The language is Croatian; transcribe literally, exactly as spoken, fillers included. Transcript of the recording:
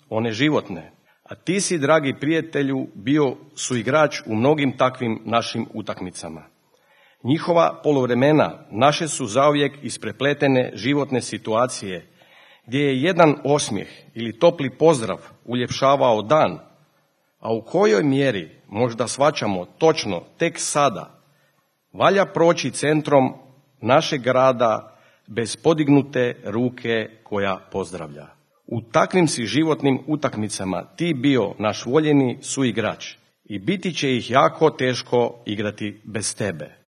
one životne. A ti si, dragi prijatelju, bio suigrač u mnogim takvim našim utakmicama. Njihova poluvremena naše su zauvijek isprepletene životne situacije, gdje je jedan osmijeh ili topli pozdrav uljepšavao dan, a u kojoj mjeri možda shvaćamo točno tek sada, valja proći centrom našeg grada bez podignute ruke koja pozdravlja. U takvim si životnim utakmicama ti bio naš voljeni suigrač i biti će ih jako teško igrati bez tebe.